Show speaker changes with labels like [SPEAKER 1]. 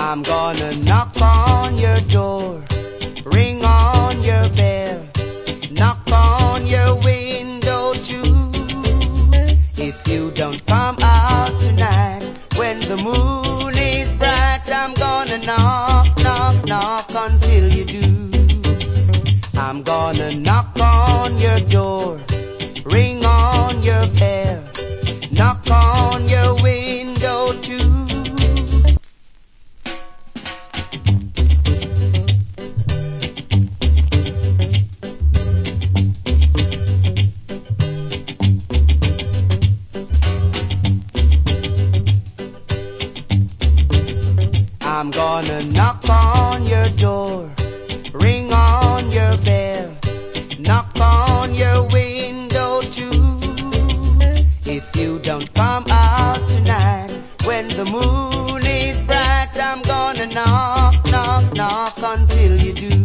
[SPEAKER 1] I'm gonna knock on your door, ring on your bell, knock on your window too. If you don't come out tonight when the moon is bright, I'm gonna knock, knock, knock until you do. I'm gonna knock on your door, ring on your bell, knock on your window too. I'm gonna knock on your door, ring on your bell, knock on your window too. If you don't come out tonight when the moon is bright, I'm gonna knock, knock, knock until you do.